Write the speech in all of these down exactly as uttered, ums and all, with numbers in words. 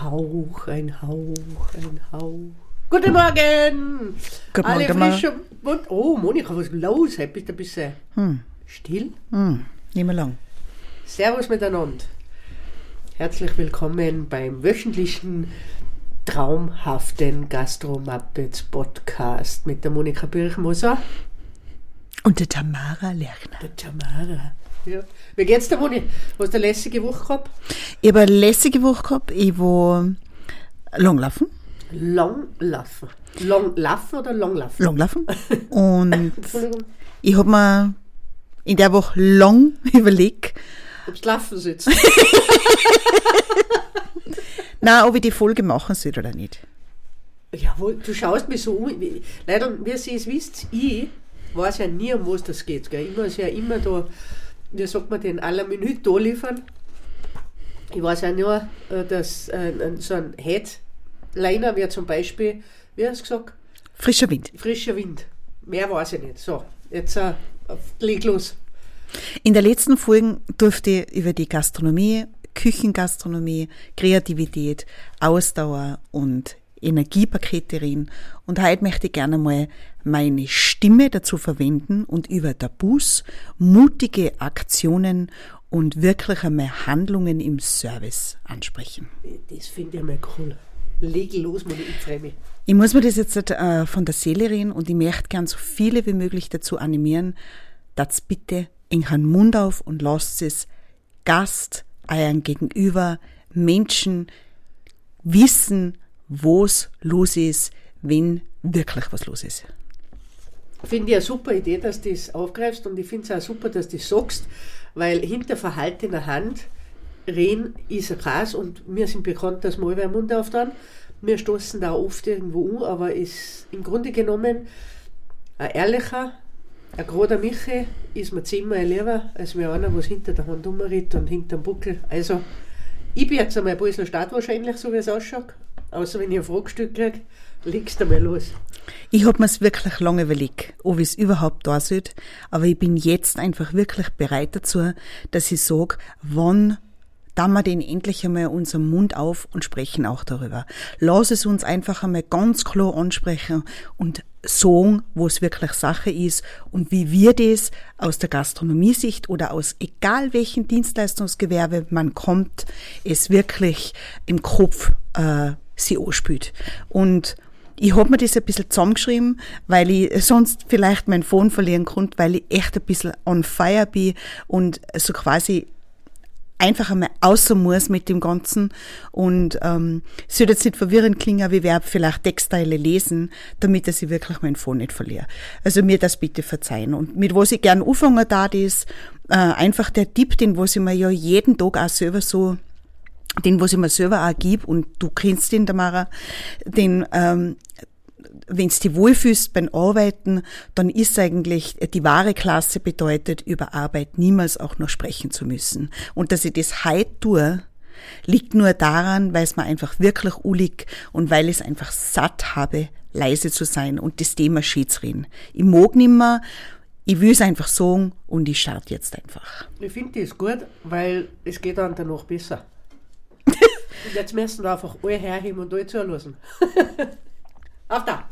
Hauch, ein Hauch, ein Hauch. Guten Morgen! Guten Alle Morgen. frisch und... Oh, Monika, was ist los? Heute bist du ein bisschen Hm. still. Hm. Nicht mehr lang. Servus miteinander. Herzlich willkommen beim wöchentlichen traumhaften Gastro-Muppets Podcast mit der Monika Birchmoser. Und der Tamara Lerchner. Der Tamara. Ja. Wie geht's dir, Moni? Hast du eine lässige Woche gehabt? Ich habe eine lässige Woche gehabt. Ich war langlaufen. Langlaufen. Langlaufen oder langlaufen? Langlaufen. Und Entschuldigung, ich habe mir in der Woche lang überlegt, ob du laufen sitzt. nein, ob ich die Folge machen soll oder nicht. Jawohl, du schaust mich so um. Wie- Leider, wie ihr es wisst, ich weiß ja nie, um was das geht. Gell? Ich muss ja immer da, wie sagt man, den aller Minute da liefern. Ich weiß ja nur, äh, dass äh, so ein Headliner wäre zum Beispiel, wie hast du gesagt, Frischer Wind. frischer Wind. Mehr weiß ich nicht. So, jetzt äh, leg los. In der letzten Folge durfte ich über die Gastronomie, Küchengastronomie, Kreativität, Ausdauer und Energiepakete reden. Und heute möchte ich gerne mal meine Stimme dazu verwenden und über Tabus, mutige Aktionen und wirklich einmal Handlungen im Service ansprechen. Das finde ich mal cool. Leg los, Moni, ich freue mich. Ich muss mir das jetzt äh, von der Seele reden und ich möchte gern so viele wie möglich dazu animieren, dass bitte einen Mund auf und lasst es Gast, euren Gegenüber, Menschen wissen, was los ist, wenn wirklich was los ist. Finde ich eine super Idee, dass du das aufgreifst und ich finde es auch super, dass du das sagst, weil hinter verhaltener Hand reden ist ein Gras und wir sind bekannt, dass wir alle den Mund auftun. Wir stoßen da oft irgendwo an, aber ist im Grunde genommen ein ehrlicher, ein gerader Michi ist mir zehnmal lieber, als wie einer, was hinter der Hand rumredet und hinter dem Buckel. Also, ich bin jetzt einmal ein bisschen Start wahrscheinlich, so wie es ausschaut. Außer wenn ich ein Fragestuhl kriege, legst du mal los. Ich habe mir es wirklich lange überlegt, ob ich es überhaupt da sollte, aber ich bin jetzt einfach wirklich bereit dazu, dass ich sage, wann dann wir den endlich einmal unseren Mund auf und sprechen auch darüber. Lass es uns einfach einmal ganz klar ansprechen und sagen, wo es wirklich Sache ist und wie wir das aus der Gastronomiesicht oder aus egal welchem Dienstleistungsgewerbe man kommt, es wirklich im Kopf äh, sie anspült. Und ich hab mir das ein bisschen zusammengeschrieben, weil ich sonst vielleicht meinen Phone verlieren konnte, weil ich echt ein bisschen on fire bin und so quasi einfach einmal außer muss mit dem Ganzen und ähm, es soll jetzt nicht verwirrend klingen, aber ich werde vielleicht Textteile lesen, damit dass ich wirklich meinen Phone nicht verliere. Also mir das bitte verzeihen. Und mit was ich gerne anfangen darf, ist äh, einfach der Tipp, den was ich mir ja jeden Tag auch selber so, den was ich mir selber auch gebe und du kennst den, Tamara, den ähm, wenn du dich wohlfühlst beim Arbeiten, dann ist eigentlich die wahre Klasse bedeutet, über Arbeit niemals auch nur sprechen zu müssen. Und dass ich das heute tue, liegt nur daran, weil es mir einfach wirklich ulig und weil ich es einfach satt habe, leise zu sein und das Thema Schiedsreden. Ich mag nicht mehr, ich will es einfach sagen und ich starte jetzt einfach. Ich finde das gut, weil es geht dann danach besser. Und jetzt müssen wir einfach alle herheben und alle zulassen. Auf da!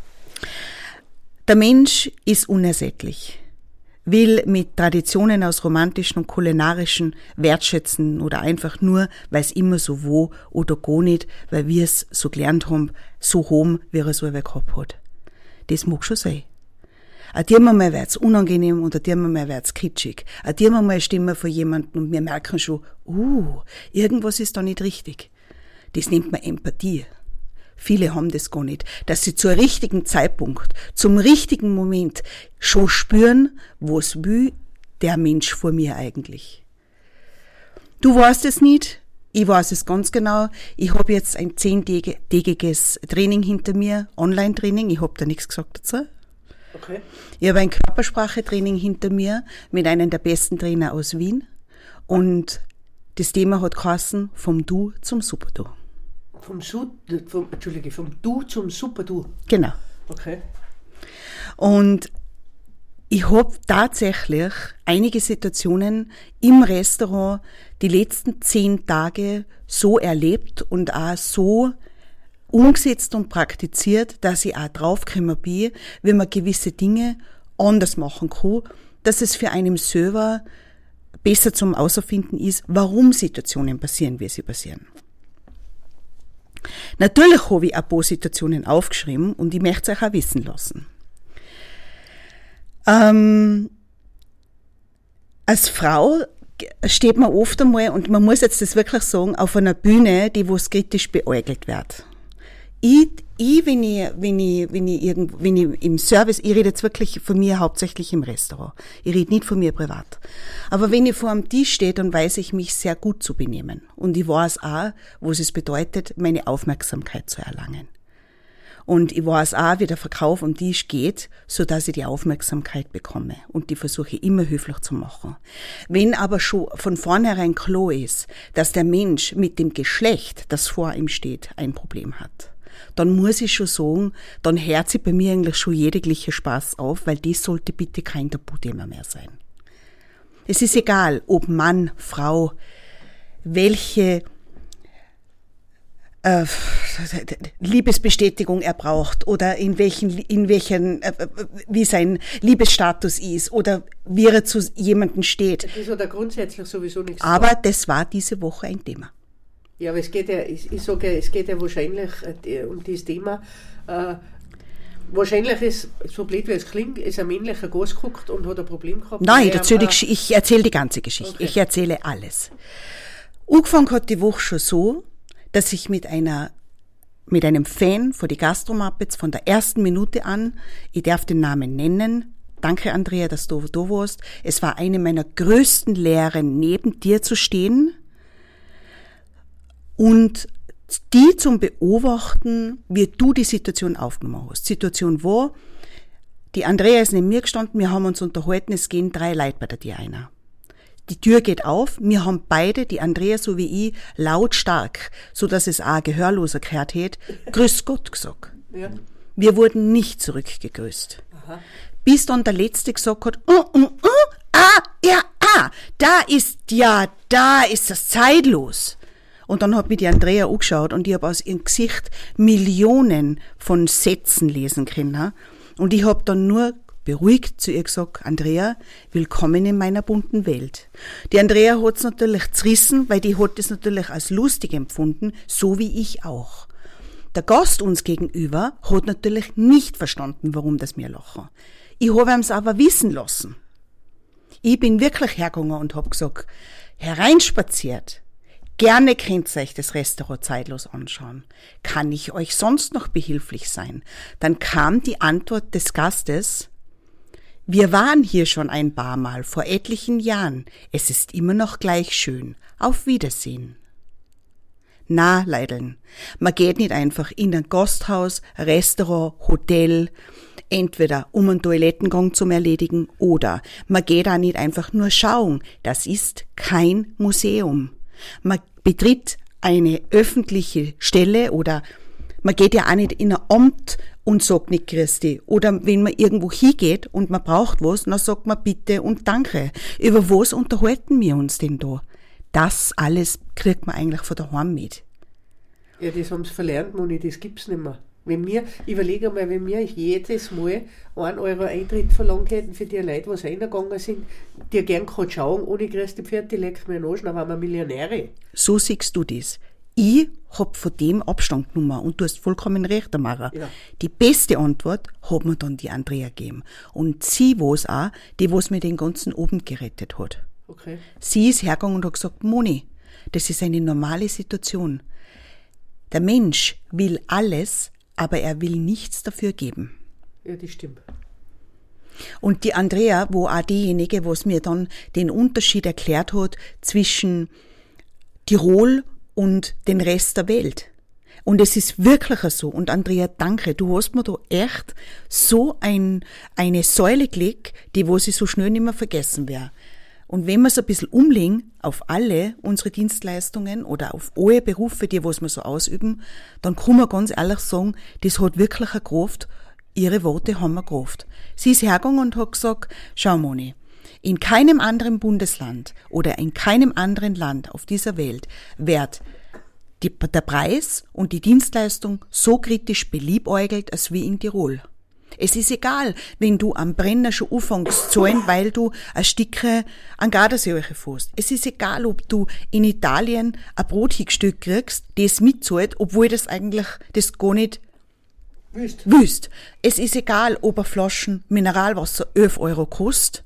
Der Mensch ist unersättlich, will mit Traditionen aus romantischen und kulinarischen wertschätzen oder einfach nur, weil es immer so wo oder gar nicht, weil wir es so gelernt haben, so haben, wie er es selber gehabt hat. Das mag schon sein. A dir mal wird's unangenehm und a dir mal wird's kitschig. A dir mal stehen wir vor jemandem und wir merken schon, uh, irgendwas ist da nicht richtig. Das nennt man Empathie. Viele haben das gar nicht, dass sie zur richtigen Zeitpunkt, zum richtigen Moment schon spüren, was will der Mensch vor mir eigentlich. Du weißt es nicht, ich weiß es ganz genau. Ich habe jetzt ein zehntägiges Training hinter mir, Online-Training, ich habe da nichts gesagt dazu. Okay. Ich habe ein Körpersprache-Training hinter mir mit einem der besten Trainer aus Wien und das Thema hat geheißen, vom Du zum Super-Du. Vom, Su vom, Entschuldige, vom Du zum Super-Du. Genau. Okay. Und ich habe tatsächlich einige Situationen im Restaurant die letzten zehn Tage so erlebt und auch so umgesetzt und praktiziert, dass ich auch draufgekommen bin, wenn man gewisse Dinge anders machen kann, dass es für einen selber besser zum Außerfinden ist, warum Situationen passieren, wie sie passieren. Natürlich habe ich ein paar Situationen aufgeschrieben und ich möchte es euch auch wissen lassen. Ähm, als Frau steht man oft einmal, und man muss jetzt das wirklich sagen, auf einer Bühne, die wo es kritisch beäugelt wird. Ich, ich, wenn ich, wenn ich, wenn ich irgend, wenn ich im Service, ich rede jetzt wirklich von mir hauptsächlich im Restaurant. Ich rede nicht von mir privat. Aber wenn ich vor einem Tisch stehe, dann weiß ich mich sehr gut zu benehmen. Und ich weiß auch, was es bedeutet, meine Aufmerksamkeit zu erlangen. Und ich weiß auch, wie der Verkauf am Tisch geht, so dass ich die Aufmerksamkeit bekomme. Und die versuche ich immer höflich zu machen. Wenn aber schon von vornherein klar ist, dass der Mensch mit dem Geschlecht, das vor ihm steht, ein Problem hat, dann muss ich schon sagen, dann hört sich bei mir eigentlich schon jeglicher Spaß auf, weil das sollte bitte kein Tabuthema mehr sein. Es ist egal, ob Mann, Frau, welche äh, Liebesbestätigung er braucht oder in welchen, in welchen, äh, wie sein Liebesstatus ist oder wie er zu jemandem steht. Das ist ja grundsätzlich sowieso nichts. Aber das war diese Woche ein Thema. Ja, aber es geht ja, ich, ich sage ja, es geht ja wahrscheinlich äh, um dieses Thema. Äh, wahrscheinlich ist, so blöd wie es klingt, ist ein männlicher Gas geguckt und hat ein Problem gehabt. Nein, ich erzähle, die, ich erzähle die ganze Geschichte. Okay. Ich erzähle alles. Angefangen hat die Woche schon so, dass ich mit einer, mit einem Fan von die Gastro-Muppets von der ersten Minute an, ich darf den Namen nennen, danke Andrea, dass du da warst, es war eine meiner größten Lehren, neben dir zu stehen, und die zum Beobachten, wie du die Situation aufgenommen hast. Die Situation war, die Andrea ist neben mir gestanden, wir haben uns unterhalten, es gehen drei Leute bei der Tür einer. Die Tür geht auf, wir haben beide, die Andrea so wie ich, lautstark, so dass es auch ein Gehörloser gehört hat, Grüß Gott gesagt. Ja. Wir wurden nicht zurückgegrüßt. Aha. Bis dann der Letzte gesagt hat, uh, uh, uh, ah, ja, ah, da ist, ja, da ist das zeitlos. Und dann hat mich die Andrea angeschaut und ich habe aus ihrem Gesicht Millionen von Sätzen lesen können. Und ich habe dann nur beruhigt zu ihr gesagt, Andrea, willkommen in meiner bunten Welt. Die Andrea hat es natürlich zerrissen, weil die hat es natürlich als lustig empfunden, so wie ich auch. Der Gast uns gegenüber hat natürlich nicht verstanden, warum das mir lachen. Ich habe ihm es aber wissen lassen. Ich bin wirklich hergegangen und habe gesagt, hereinspaziert. Gerne könnt ihr euch das Restaurant zeitlos anschauen. Kann ich euch sonst noch behilflich sein? Dann kam die Antwort des Gastes, wir waren hier schon ein paar Mal vor etlichen Jahren. Es ist immer noch gleich schön. Auf Wiedersehen. Na, Leideln, man geht nicht einfach in ein Gasthaus, Restaurant, Hotel, entweder um einen Toilettengang zu erledigen oder man geht auch nicht einfach nur schauen. Das ist kein Museum. Man betritt eine öffentliche Stelle oder man geht ja auch nicht in ein Amt und sagt nicht Grüß dich. Oder wenn man irgendwo hingeht und man braucht was, dann sagt man bitte und danke. Über was unterhalten wir uns denn da? Das alles kriegt man eigentlich von daheim mit. Ja, das haben sie verlernt, Moni, das gibt's nicht mehr. Wenn wir, überlege mal, wenn wir jedes Mal einen Euro Eintritt verlangt hätten für die Leute, die reingegangen sind, die gern gerade schauen, ohne Grüß die Pferde, die leckt mir den Arsch, dann waren wir Millionäre. So siehst du das. Ich hab von dem Abstand genommen und du hast vollkommen recht, Tamara. Ja. Die beste Antwort hat mir dann die Andrea gegeben. Und sie war es auch, die was mir den ganzen Abend gerettet hat. Okay. Sie ist hergegangen und hat gesagt, Moni, das ist eine normale Situation. Der Mensch will alles, aber er will nichts dafür geben. Ja, das stimmt. Und die Andrea, wo auch diejenige, was mir dann den Unterschied erklärt hat zwischen Tirol und den Rest der Welt. Und es ist wirklich so. Und Andrea, danke, du hast mir da echt so ein, eine Säule gelegt, die wo sie so schnell nicht mehr vergessen wäre. Und wenn wir es ein bisschen umlegen auf alle unsere Dienstleistungen oder auf alle Berufe, die was wir so ausüben, dann kann man ganz ehrlich sagen, das hat wirklich eine Kraft, ihre Worte haben wir gerauft. Sie ist hergegangen und hat gesagt, schau Moni, in keinem anderen Bundesland oder in keinem anderen Land auf dieser Welt wird die, der Preis und die Dienstleistung so kritisch beliebäugelt als wie in Tirol. Es ist egal, wenn du am Brenner schon anfängst zu zahlen, weil du ein Stückchen an Gardasee fährst. Es ist egal, ob du in Italien ein Brotstück kriegst, das mitzahlt, obwohl das eigentlich das gar nicht Wüsst. wüsst. Es ist egal, ob eine Flaschen Mineralwasser elf Euro kostet,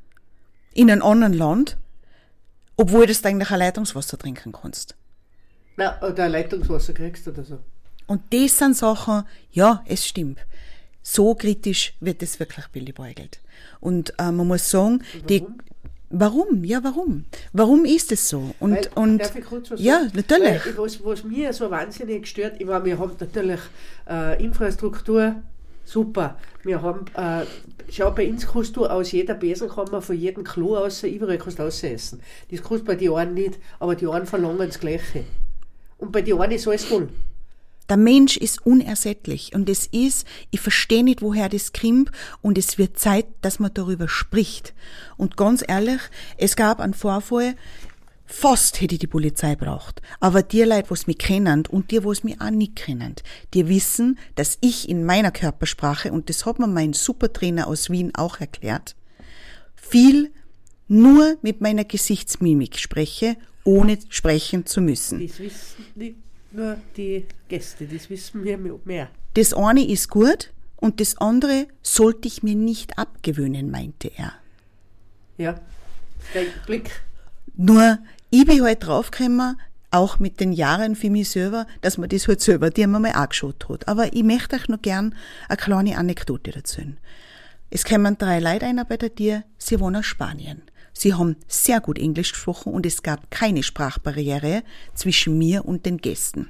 in einem anderen Land, obwohl du eigentlich ein Leitungswasser trinken kannst. Na, oder ein Leitungswasser kriegst oder so. Und das sind Sachen, ja, es stimmt. So kritisch wird es wirklich beliebäugelt. Und äh, man muss sagen, warum? die, warum? Ja, warum? Warum ist es so? Und, Weil, und darf ich kurz was ja, sagen? natürlich. Weil, was, was mir so wahnsinnig gestört, ich meine, wir haben natürlich äh, Infrastruktur, super. Wir haben, äh, schau, bei uns kannst du aus jeder Besenkammer, von jedem Klo raus, überall kannst du raus essen. Das kannst du bei den einen nicht, aber die einen verlangen das Gleiche. Und bei den einen ist alles toll. Der Mensch ist unersättlich und es ist, ich verstehe nicht, woher das kommt und es wird Zeit, dass man darüber spricht. Und ganz ehrlich, es gab einen Vorfall, fast hätte ich die Polizei braucht. Aber die Leute, was mich kennen und die, was mich auch nicht kennen, die wissen, dass ich in meiner Körpersprache, und das hat mir mein Supertrainer aus Wien auch erklärt, viel nur mit meiner Gesichtsmimik spreche, ohne sprechen zu müssen. Das wissen nicht nur die Gäste, das wissen wir mehr. Das eine ist gut und das andere sollte ich mir nicht abgewöhnen, meinte er. Ja, dein Blick. Nur, ich bin halt draufgekommen, auch mit den Jahren für mich selber, dass man das halt selber, die haben mir mal angeschaut hat. Aber ich möchte euch noch gern eine kleine Anekdote erzählen. Es kommen drei Leute einer bei der Tür, sie wohnen aus Spanien. Sie haben sehr gut Englisch gesprochen und es gab keine Sprachbarriere zwischen mir und den Gästen.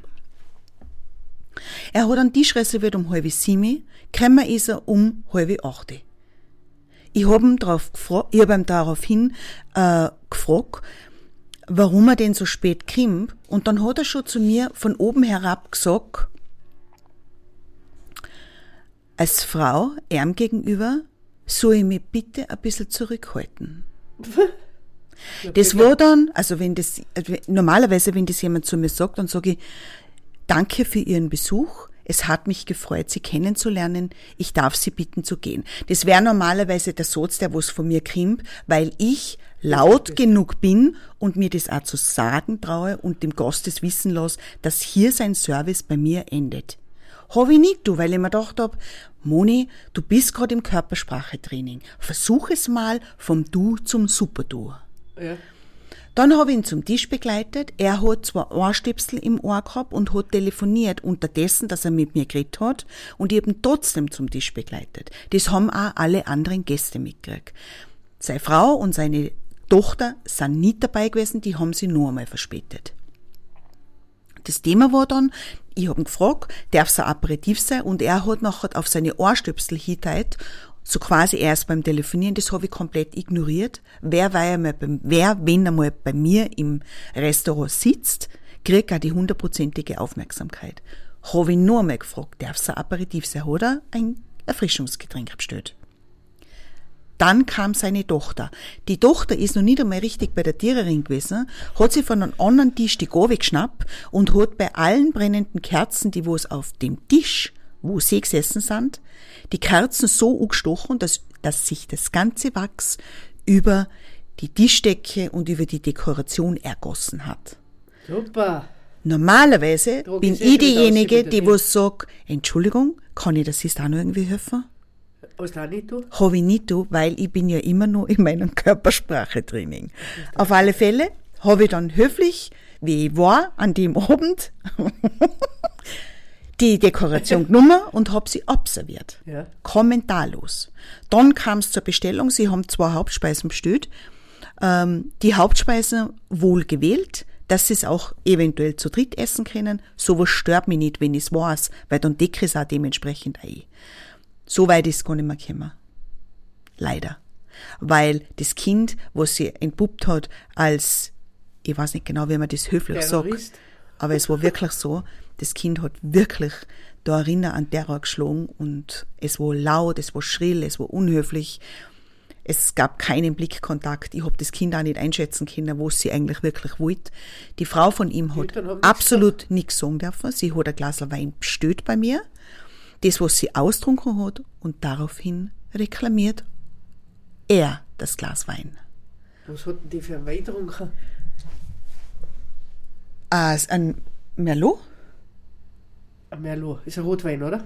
Er hat einen Tisch reserviert um halb sieben, gekommen ist er um halb acht. Ich habe ihn, drauf gefra- ich hab ihn daraufhin äh, gefragt, warum er denn so spät kommt. Und dann hat er schon zu mir von oben herab gesagt, als Frau, ihm gegenüber, soll ich mich bitte ein bisschen zurückhalten. Das war dann, also wenn das, normalerweise, wenn das jemand zu mir sagt, dann sage ich, danke für Ihren Besuch, es hat mich gefreut, Sie kennenzulernen, ich darf Sie bitten zu gehen. Das wäre normalerweise der Satz, der was von mir kommt, weil ich laut genug bin und mir das auch zu sagen traue und dem Gast das wissen lasse, dass hier sein Service bei mir endet. Habe ich nicht, du, weil ich mir gedacht habe, Moni, du bist gerade im Körpersprachetraining. Versuch es mal vom Du zum Super-Du. Ja. Dann habe ich ihn zum Tisch begleitet. Er hat zwar Ohrstöpsel im Ohr gehabt und hat telefoniert unterdessen, dass er mit mir geredet hat. Und ich habe ihn trotzdem zum Tisch begleitet. Das haben auch alle anderen Gäste mitgekriegt. Seine Frau und seine Tochter sind nicht dabei gewesen, die haben sie nur einmal verspätet. Das Thema war dann, ich habe ihn gefragt, darf es ein Aperitif sein? Und er hat nachher auf seine Ohrstöpsel hingeteilt, so quasi erst beim Telefonieren, das habe ich komplett ignoriert. Wer, weil er mal beim, wer, wenn er mal bei mir im Restaurant sitzt, kriegt auch die hundertprozentige Aufmerksamkeit. Habe ich nur einmal gefragt, darf es ein Aperitif sein? Hat er ein Erfrischungsgetränk bestellt. Dann kam seine Tochter. Die Tochter ist noch nicht einmal richtig bei der Tiererin gewesen, hat sie von einem anderen Tisch die Gabel geschnappt und hat bei allen brennenden Kerzen, die wo es auf dem Tisch, wo sie gesessen sind, die Kerzen so angestochen, dass, dass sich das ganze Wachs über die Tischdecke und über die Dekoration ergossen hat. Super. Normalerweise Druck bin ist ich eh schon wieder diejenige, aus, die was sagt, Entschuldigung, kann ich der Sister auch noch irgendwie helfen? Was da nicht du? Habe ich nicht tun, weil ich bin ja immer noch in meinem Körpersprachetraining. Auf alle Fälle habe ich dann höflich, wie ich war, an dem Abend die Dekoration genommen und habe sie abserviert. Ja. Kommentarlos. Dann kam es zur Bestellung. Sie haben zwei Hauptspeisen bestellt. Ähm, die Hauptspeisen wohl gewählt, dass sie es auch eventuell zu dritt essen können. Sowas stört mich nicht, wenn ich es weiß, weil dann decke ich es auch dementsprechend ein. So weit ist es gar nicht mehr gekommen. Leider. Weil das Kind, was sie entpuppt hat als, ich weiß nicht genau, wie man das höflich Terrorist. sagt, aber es war wirklich so, das Kind hat wirklich da erinnern an Terror geschlagen und es war laut, es war schrill, es war unhöflich. Es gab keinen Blickkontakt. Ich hab das Kind auch nicht einschätzen können, was sie eigentlich wirklich wollte. Die Frau von ihm hat absolut nichts sagen dürfen. Sie hat ein Glas Wein bestellt bei mir. Das, was sie austrunken hat und daraufhin reklamiert er das Glas Wein. Was hat denn die für einen Wein getrunken? Ah, ein Merlot? Ein Merlot. Ist ein Rotwein, oder?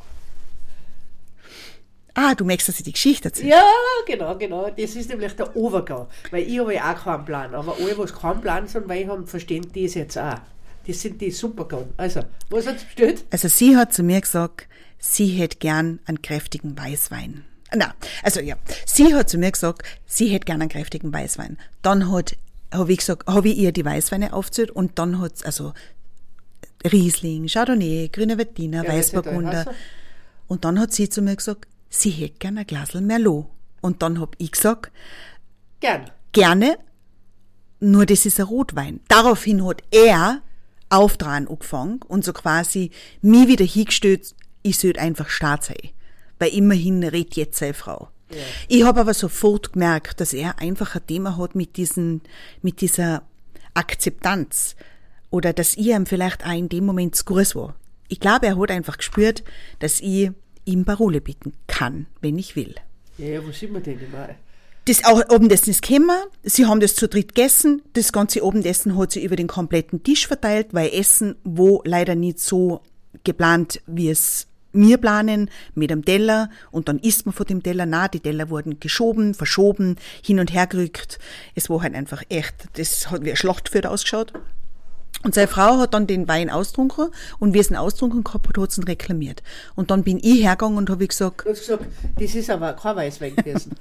Ah, du merkst, dass ich die Geschichte erzähle. Ja, genau, genau. Das ist nämlich der Overgang. Weil ich habe ja auch keinen Plan. Aber alle, die keinen Plan von Wein haben, verstehen das jetzt auch. Das sind die Supergang. Also, was hat sie bestellt? Also sie hat zu mir gesagt, sie hätte gern einen kräftigen Weißwein. Na, also ja, sie hat zu mir gesagt, sie hätte gern einen kräftigen Weißwein. Dann hat, habe ich gesagt, habe ich ihr die Weißweine aufgezählt und dann hat es, also Riesling, Chardonnay, Grüne Veltliner, ja, Weißburgunder. Und dann hat sie zu mir gesagt, sie hätte gerne ein Glasl Merlot. Und dann hab ich gesagt, Gern. gerne, nur das ist ein Rotwein. Daraufhin hat er Auftragen angefangen und so quasi mich wieder hingestellt, ich sollte einfach stark sein. Weil immerhin redet jetzt seine Frau. Ja. Ich habe aber sofort gemerkt, dass er einfach ein Thema hat mit diesen, mit dieser Akzeptanz. Oder dass ich ihm vielleicht auch in dem Moment zu groß war. Ich glaube, er hat einfach gespürt, dass ich ihm Parole bieten kann, wenn ich will. Ja, ja, wo sind wir denn immer? Das auch Abendessen ist gekommen, sie haben das zu dritt gegessen, das ganze Abendessen hat sie über den kompletten Tisch verteilt, weil Essen wo leider nicht so geplant, wie es wir planen, mit einem Teller und dann isst man von dem Teller. Nein, die Teller wurden geschoben, verschoben, hin und her gerückt. Es war halt einfach echt, das hat wie ein Schlachtfeld ausgeschaut. Und seine Frau hat dann den Wein austrunken und wie es ihn austrunken gehabt hat, hat sie ihn reklamiert. Und dann bin ich hergegangen und habe gesagt... Du hast gesagt, das ist aber kein Weißwein gewesen.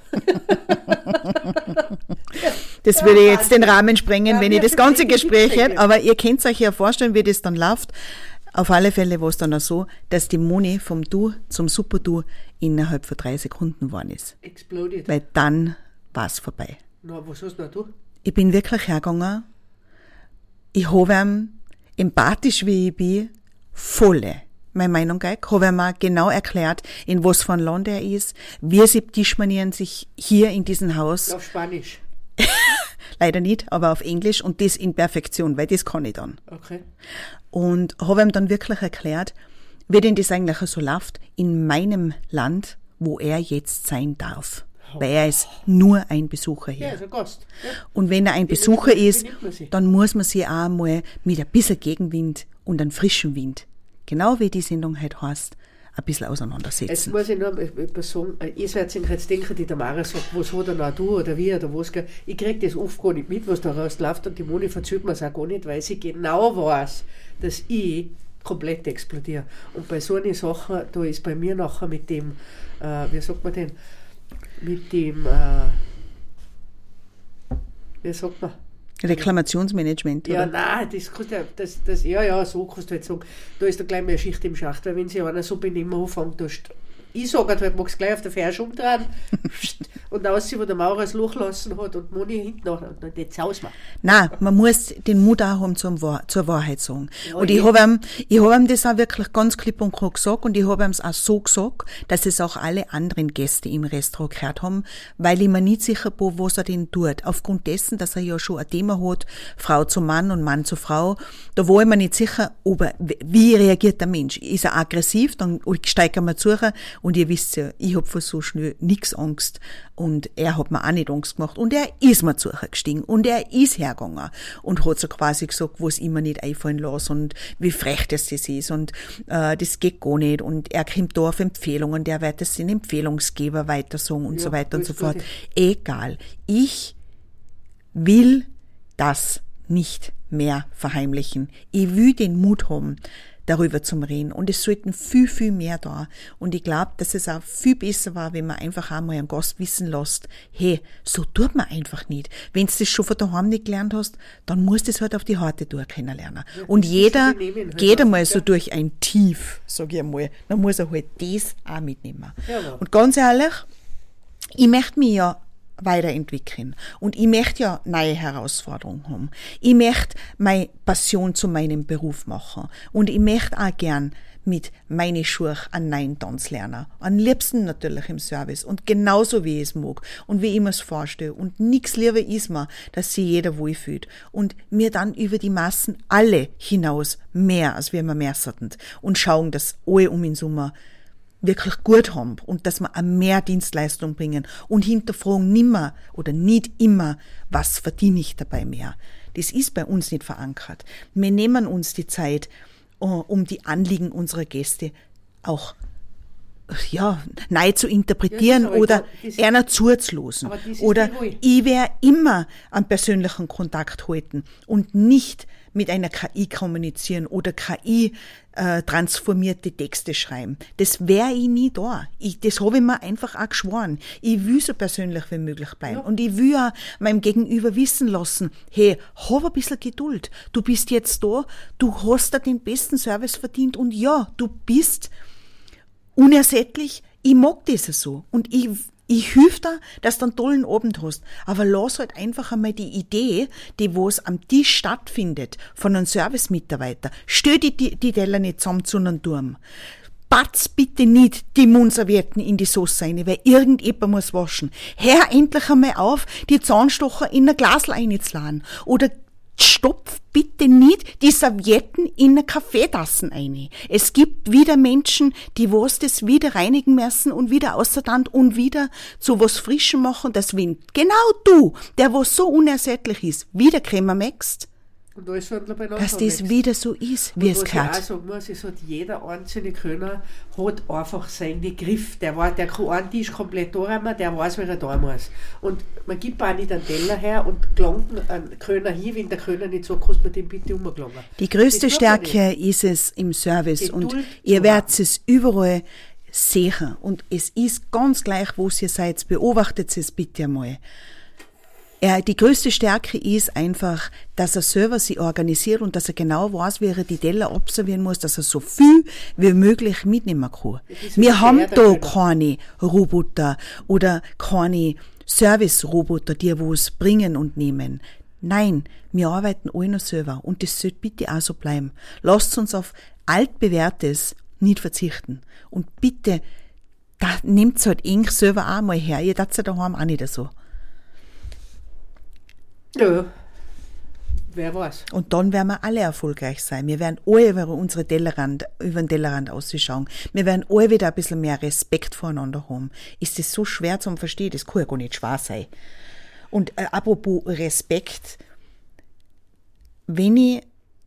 Das ja, würde jetzt den Rahmen sprengen, ja, wenn ich das ganze Gespräch hätte, aber ihr könnt euch ja vorstellen, wie das dann läuft. Auf alle Fälle war es dann auch so, dass die Moni vom Du zum Super-Du innerhalb von drei Sekunden geworden ist. Explodiert. Weil dann war es vorbei. Na, was hast du noch du? Ich bin wirklich hergegangen. Ich habe ihm, empathisch wie ich bin, volle meine Meinung gegeben, habe ihm auch genau erklärt, in was für ein Land er ist, wie sie Tischmanieren sich hier in diesem Haus. Auf Spanisch. Leider nicht, aber auf Englisch und das in Perfektion, weil das kann ich dann. Okay. Und habe ihm dann wirklich erklärt, wie denn das eigentlich so läuft in meinem Land, wo er jetzt sein darf. Weil er ist nur ein Besucher hier. Ja, ist ein Gast. Ja. Und wenn er ein Wie Besucher ist, man dann muss man sich auch mal mit ein bisschen Gegenwind und einem frischen Wind, genau wie die Sendung heute heißt, ein bisschen auseinandersetzen. Jetzt muss ich noch etwas sagen. Ich werde jetzt denken, die Tamara sagt, was hat er noch du oder wie oder was. Ich kriege das oft gar nicht mit, was da rausläuft und die Moni verzählt mir es auch gar nicht, weil sie genau weiß, dass ich komplett explodiere. Und bei so einer Sache, da ist bei mir nachher mit dem, äh, wie sagt man denn, mit dem, äh, wie sagt man? Reklamationsmanagement, ja, oder? nein, das kannst du, das, das, ja, ja, so kannst du jetzt sagen, da ist da gleich mehr Schicht im Schacht, weil wenn sich einer so benehmen anfängt, da st- ich sage halt, magst gleich auf der Fersch umdrehen und aussehen, wo der Maurer das Loch lassen hat und Moni hinten nach, und dann jetzt aus mal. Nein, man muss den Mut auch haben zum Wahr, zur Wahrheit sagen. Ja, und ich habe ihm, ich habe ihm das auch wirklich ganz klipp und klar gesagt und ich habe ihm es auch so gesagt, dass es auch alle anderen Gäste im Restaurant gehört haben, weil ich mir nicht sicher bin, was er denn tut. Aufgrund dessen, dass er ja schon ein Thema hat, Frau zu Mann und Mann zu Frau, da war ich mir nicht sicher, ob er, wie reagiert der Mensch. Ist er aggressiv, dann steigt er mir zu. Und ihr wisst ja, ich hab vor so schnell nix Angst und er hat mir auch nicht Angst gemacht und er ist mir zugestiegen und er ist hergegangen und hat so quasi gesagt, was ich mir nicht einfallen lasse und wie frech das das ist und äh, das geht gar nicht und er kommt da auf Empfehlungen, der wird das den Empfehlungsgeber weiter sagen und ja, so weiter und so fort. Egal. Ich will das nicht mehr verheimlichen. Ich will den Mut haben, darüber zum Reden. Und es sollten viel, viel mehr da. Und ich glaube, dass es auch viel besser war, wenn man einfach einmal einen Gast wissen lässt, hey, so tut man einfach nicht. Wenn du das schon von daheim nicht gelernt hast, dann musst du es halt auf die harte Tour kennenlernen. Ja, und jeder geht einmal so durch ein Tief, sag ich einmal. Dann muss er halt das auch mitnehmen. Ja, und ganz ehrlich, ich möchte mich ja weiterentwickeln. Und ich möchte ja neue Herausforderungen haben. Ich möchte meine Passion zu meinem Beruf machen. Und ich möchte auch gern mit meine Schuhe an neuen Tanzlerner. Am liebsten natürlich im Service und genauso wie ich es mag und wie ich mir es vorstelle. Und nix lieber ist mir, dass sich jeder wohlfühlt. Und mir dann über die Massen alle hinaus mehr, als wir mir merken und schauen, dass alle um den Sommer wirklich gut haben und dass wir auch mehr Dienstleistung bringen und hinterfragen nimmer oder nicht immer, was verdiene ich dabei mehr. Das ist bei uns nicht verankert. Wir nehmen uns die Zeit, um die Anliegen unserer Gäste auch ja, neu zu interpretieren ja, oder einer zuzulassen. Oder ich werde immer einen persönlichen Kontakt halten und nicht mit einer K I kommunizieren oder K I äh, transformierte Texte schreiben. Das wäre ich nie da. Ich, das habe ich mir einfach auch geschworen. Ich will so persönlich wie möglich bleiben. Ja. Und ich will auch meinem Gegenüber wissen lassen, hey, hab ein bisschen Geduld. Du bist jetzt da, du hast da den besten Service verdient und ja, du bist unersättlich. Ich mag das so. Und ich Ich hilf dir, dass du einen tollen Abend hast. Aber lass halt einfach einmal die Idee, die wo es am Tisch stattfindet, von einem Service-Mitarbeiter. Stell die, die, die Teller nicht zusammen zu einem Turm. Batz bitte nicht die Mundservietten in die Sauce rein, weil irgendjemand muss waschen. Hör endlich einmal auf, die Zahnstocher in ein Glasl reinzuladen. Oder stopf bitte nicht die Servietten in eine Kaffeetassen ein. Es gibt wieder Menschen, die was das wieder reinigen müssen und wieder außerdem und wieder zu was Frischem machen, dass wenn genau du, der was so unersättlich ist, wieder Creme mächst, und da ist halt dass das wieder so ist, wie es gehört. Was ich auch sagen muss, ist, hat jeder einzelne Kölner hat einfach seinen Griff. Der, war, der kann einen Tisch komplett anräumen, der weiß, wie er da muss. Und man gibt auch nicht einen Teller her und gelangt einen Kölner hin, wenn der Kölner nicht so kostet, man den bitte umgelangen. Die größte Stärke ist es im Service und ihr werdet es überall sehen. Und es ist ganz gleich, wo ihr seid, beobachtet es bitte einmal. Ja, die größte Stärke ist einfach, dass er selber sich organisiert und dass er genau weiß, wie er die Teller abservieren muss, dass er so viel wie möglich mitnehmen kann. Wir haben da keine Roboter oder keine Service-Roboter, die was bringen und nehmen. Nein, wir arbeiten alle noch selber und das sollte bitte auch so bleiben. Lasst uns auf altbewährtes nicht verzichten. Und bitte, da nehmt's halt eng selber auch mal her. Ihr tat's ja daheim auch nicht so. Ja, wer weiß. Und dann werden wir alle erfolgreich sein. Wir werden alle über unsere Tellerrand, über den Tellerrand ausschauen. Wir werden alle wieder ein bisschen mehr Respekt voreinander haben. Ist das so schwer zu verstehen? Das kann ja gar nicht schwer sein. Und äh, apropos Respekt, wenn ich,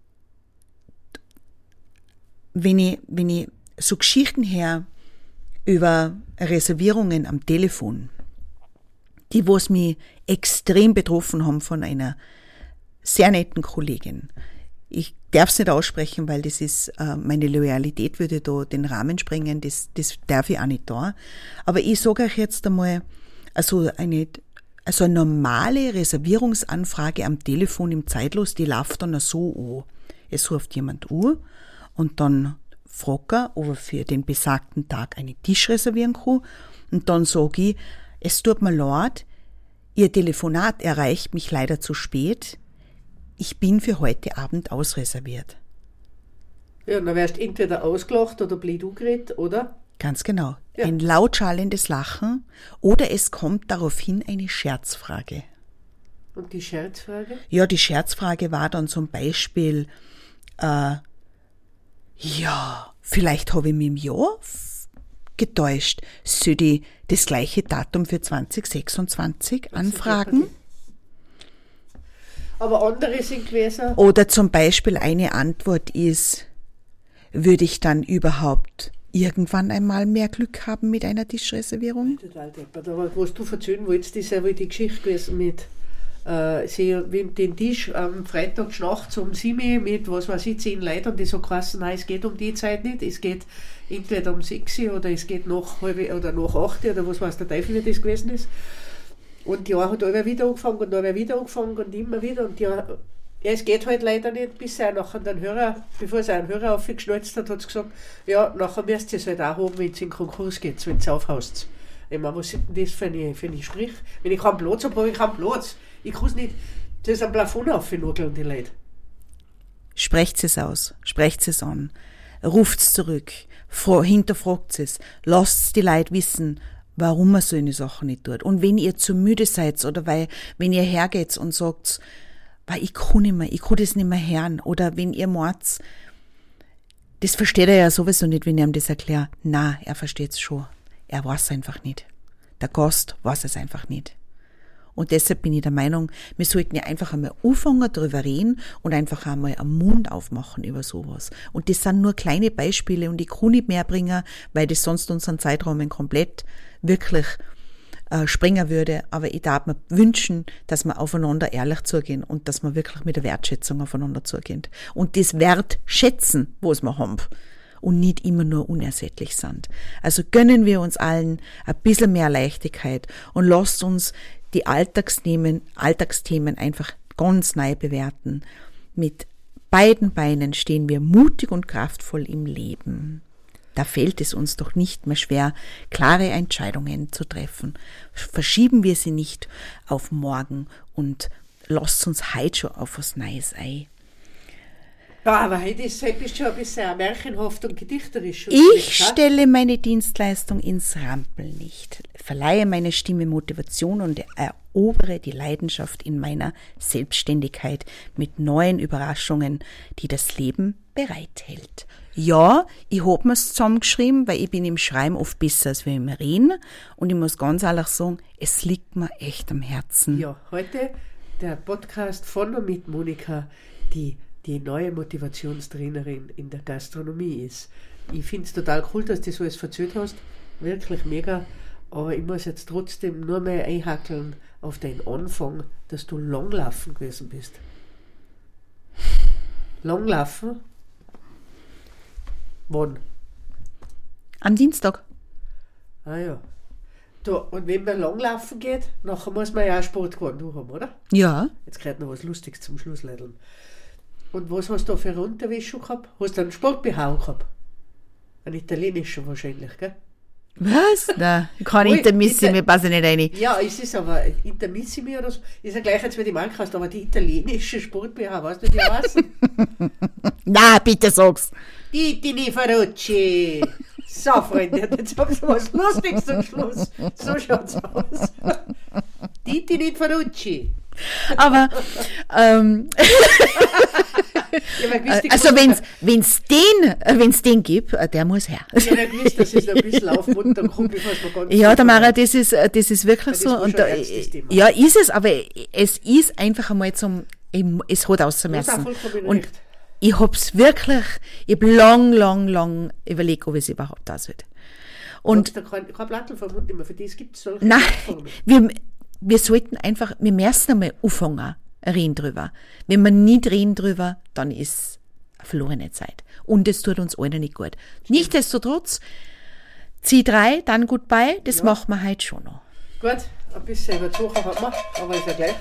wenn ich, wenn ich so Geschichten her über Reservierungen am Telefon, die was mich extrem betroffen haben von einer sehr netten Kollegin. Ich darf es nicht aussprechen, weil das ist, äh, meine Loyalität würde da den Rahmen sprengen, das, das darf ich auch nicht da. Aber ich sage euch jetzt einmal, also eine, also eine normale Reservierungsanfrage am Telefon im Zeitlos, die läuft dann so an. Es ruft jemand an und dann fragt er, ob er für den besagten Tag einen Tisch reservieren kann. Und dann sage ich, es tut mir leid, Ihr Telefonat erreicht mich leider zu spät. Ich bin für heute Abend ausreserviert. Ja, dann wärst du entweder ausgelacht oder blöd angeredet, oder? Ganz genau. Ja. Ein lautschallendes Lachen oder es kommt daraufhin eine Scherzfrage. Und die Scherzfrage? Ja, die Scherzfrage war dann zum Beispiel, äh, ja, vielleicht habe ich mich im Jahr getäuscht. Soll ich das gleiche Datum für zwanzig sechsundzwanzig anfragen? Aber andere sind gewesen. Oder zum Beispiel eine Antwort ist, würde ich dann überhaupt irgendwann einmal mehr Glück haben mit einer Tischreservierung? Total deppert. Aber was du erzählen wolltest, ist ja wohl die Geschichte gewesen mit äh, sie den Tisch am Freitag nachts um sieben mit, was weiß ich, zehn Leuten und die so krass, nein, es geht um die Zeit nicht, es geht entweder um sechs oder es geht nach halb oder nach acht oder was weiß der Teufel, wie das gewesen ist. Und ja, hat immer wieder angefangen und dann wieder angefangen und immer wieder und ja, ja, es geht halt leider nicht, bis er nachher den Hörer, bevor er einen Hörer aufgeschnalzt hat, hat es gesagt, ja, nachher müsst ihr es halt auch haben, wenn es in Konkurs geht, wenn es aufhaust. Ich meine, was ist denn das für ein für Strich? Wenn ich keinen Platz habe, habe ich keinen Platz. Ich kann es nicht, das ist ein Plafond aufnugeln, die Leute. Sprecht es aus, sprecht es an. ruft's zurück, hinterfragt es, lasst die Leute wissen, warum man so eine Sache nicht tut. Und wenn ihr zu müde seid oder weil, wenn ihr hergeht und sagt, weil ich kann nicht mehr, ich kann das nicht mehr hören, oder wenn ihr meint, das versteht er ja sowieso nicht, wenn ich ihm das erkläre. Na, er versteht's schon. Er weiß einfach nicht. Der Gast weiß es einfach nicht. Und deshalb bin ich der Meinung, wir sollten ja einfach einmal anfangen, darüber reden und einfach einmal am Mund aufmachen über sowas. Und das sind nur kleine Beispiele und ich kann nicht mehr bringen, weil das sonst unseren Zeitrahmen komplett wirklich äh, sprengen würde. Aber ich darf mir wünschen, dass wir aufeinander ehrlich zugehen und dass wir wirklich mit der Wertschätzung aufeinander zugehen. Und das wertschätzen, was wir haben. Und nicht immer nur unersättlich sind. Also gönnen wir uns allen ein bisschen mehr Leichtigkeit und lasst uns die Alltagsthemen, Alltagsthemen einfach ganz neu bewerten. Mit beiden Beinen stehen wir mutig und kraftvoll im Leben. Da fällt es uns doch nicht mehr schwer, klare Entscheidungen zu treffen. Verschieben wir sie nicht auf morgen und lasst uns heute schon auf was Neues ein. Ja, aber heute ist es schon ein bisschen märchenhaft und gedichterisch. Und ich stelle meine Dienstleistung ins Rampenlicht, verleihe meiner Stimme Motivation und erobere die Leidenschaft in meiner Selbstständigkeit mit neuen Überraschungen, die das Leben bereithält. Ja, ich hab mir's zusammengeschrieben, weil ich bin im Schreiben oft besser als wir im Reden. Und ich muss ganz ehrlich sagen, es liegt mir echt am Herzen. Ja, heute der Podcast von und mit Monika, die die neue Motivationstrainerin in der Gastronomie ist. Ich finde es total cool, dass du das alles erzählt hast. Wirklich mega. Aber ich muss jetzt trotzdem nur mehr einhackeln auf deinen Anfang, dass du Langlaufen gewesen bist. Langlaufen? Wann? Am Dienstag. Ah ja. Da, und wenn man Langlaufen geht, nachher muss man ja auch Sportgewand haben, oder? Ja. Jetzt gehört noch was Lustiges zum Schluss, Leideln. Und was hast du da für eine Unterwäsche gehabt? Hast du einen Sport-B H gehabt? Ein italienischer wahrscheinlich, gell? Was? Nein, kein Intermissimi, passe nicht rein. Ja, es ist aber Intermissimi oder so. Ist ja gleich, als wenn die Marke hast, aber die italienische Sport-B H, weißt du, wie die heißen? Na, bitte sag's. Titini Ferrucci. So, Freunde, jetzt haben wir was Lustiges zum Schluss. So schaut's aus. Titini Ferrucci. Aber, ähm, ja, gewusst, also wenn's, wenn's den, wenn's den gibt, der muss her. Ich habe gewusst, dass es ein bisschen aufmuntern kommt, bevor es mir ganz ja, der Mara, das ist, das ist wirklich das so. Und da, Thema. Ja, ist es, aber es ist einfach einmal zum, es hat auszumessen. Und recht. ich hab's wirklich, ich hab lang, lang, lang überlegt, ob es überhaupt aus wird. Und, da kein, kein Plattel vom Mund immer, für das gibt es solche nein, Plattformen. wir, wir sollten einfach, wir müssen einmal anfangen, reden drüber. Wenn wir nicht reden drüber, dann ist verlorene Zeit. Und es tut uns allen nicht gut. Nichtsdestotrotz, zieh drei, dann goodbye, das ja. machen wir heute schon noch. Gut, ein bisschen überzogen haben wir, aber ist ja gleich.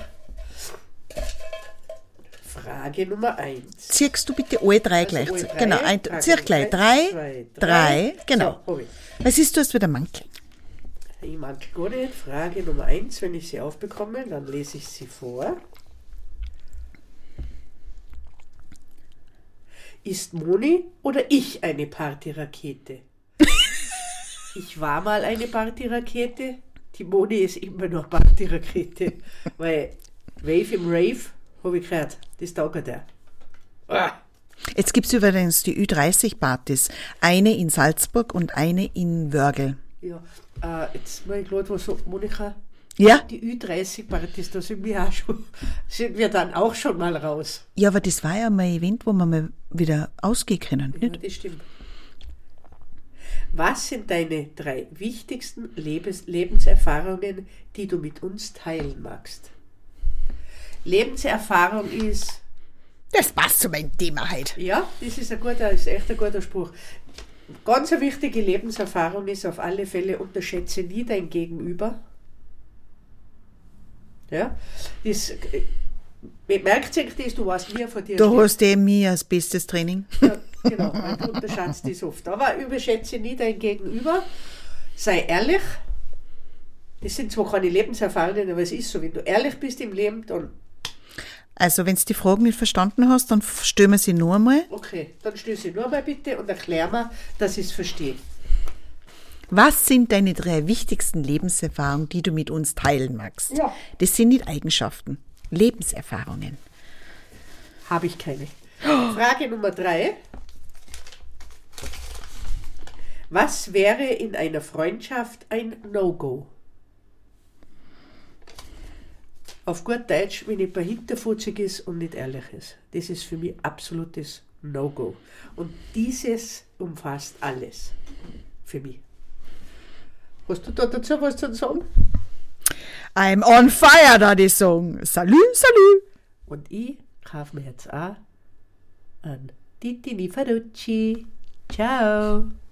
Frage Nummer eins. Ziehst du bitte alle drei also gleich? alle drei, genau, ein, zieh gleich. Drei, zwei, drei, drei, genau. So, was ist, du hast wieder Mankel? Ich mankel gar nicht. Frage Nummer eins, wenn ich sie aufbekomme, dann lese ich sie vor. Ist Moni oder ich eine Partyrakete? Ich war mal eine Partyrakete, die Moni ist immer noch Partyrakete, weil Wave im Rave, habe ich gehört, das taugt der. Ah. Jetzt gibt es übrigens die Ü dreißig Partys, eine in Salzburg und eine in Wörgl. Ja, äh, jetzt mal gerade was sagt Monika. Ja? Die Ü dreißig Partys, da sind wir, auch schon, sind wir dann auch schon mal raus. Ja, aber das war ja mal ein Event, wo wir mal wieder ausgehen können, Ja, nicht? das stimmt. Was sind deine drei wichtigsten Lebens- Lebenserfahrungen, die du mit uns teilen magst? Lebenserfahrung ist... Das passt zu meinem Thema heute. Ja, das ist, ein guter, ist echt ein guter Spruch. Ganz eine wichtige Lebenserfahrung ist auf alle Fälle, unterschätze nie dein Gegenüber. Ja, das merkt sich das, du weißt nie von dir. Du hast eben mir als bestes Training. Ja, genau, weil du unterschätzt das oft. Aber überschätze nie dein Gegenüber, sei ehrlich. Das sind zwar keine Lebenserfahrungen, aber es ist so, wenn du ehrlich bist im Leben, dann... Also, wenn du die Frage nicht verstanden hast, dann stellen wir sie noch einmal. Okay, dann stell sie nur mal bitte und erklär mir, dass ich es verstehe. Was sind deine drei wichtigsten Lebenserfahrungen, die du mit uns teilen magst? Ja. Das sind nicht Eigenschaften, Lebenserfahrungen. Habe ich keine. Frage Nummer drei. Was wäre in einer Freundschaft ein No-Go? Auf gut Deutsch, wenn jemand hinterfutzig ist und nicht ehrlich ist. Das ist für mich absolutes No-Go. Und dieses umfasst alles für mich. Hast du da dazu was zu sagen? I'm on fire, da die Song. Salut, salut. Und ich kaufe mir jetzt auch einen Titi Nifarucci. Ciao.